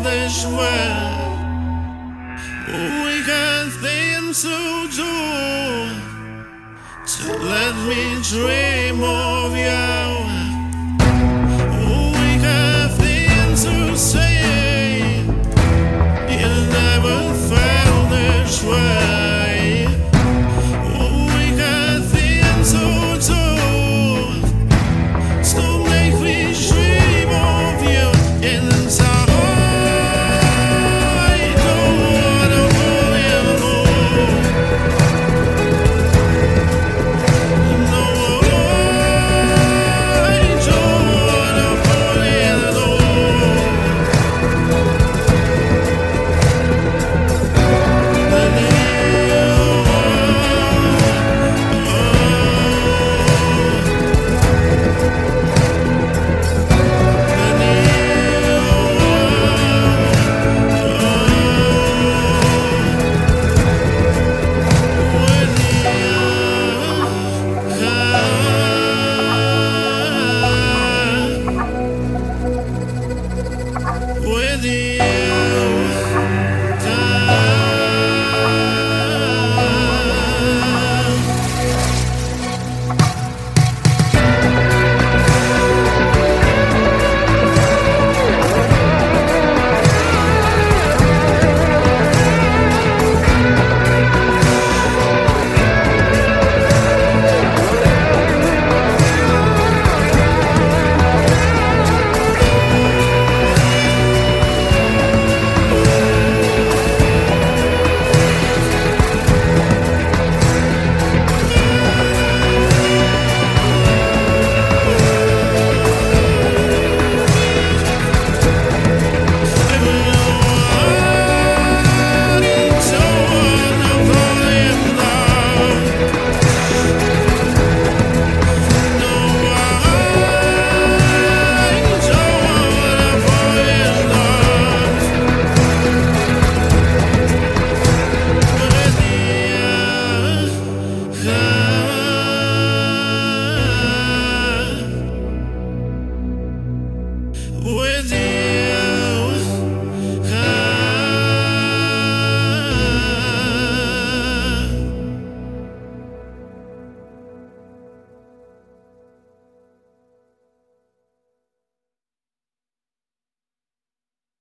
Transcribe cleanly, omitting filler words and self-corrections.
this world. We got things to do to let me dream of you. We got things to say. You never felt this way. We got things to do to make me dream of you. Inside, I don't wanna fall in love. No, I don't wanna fall in love. With you.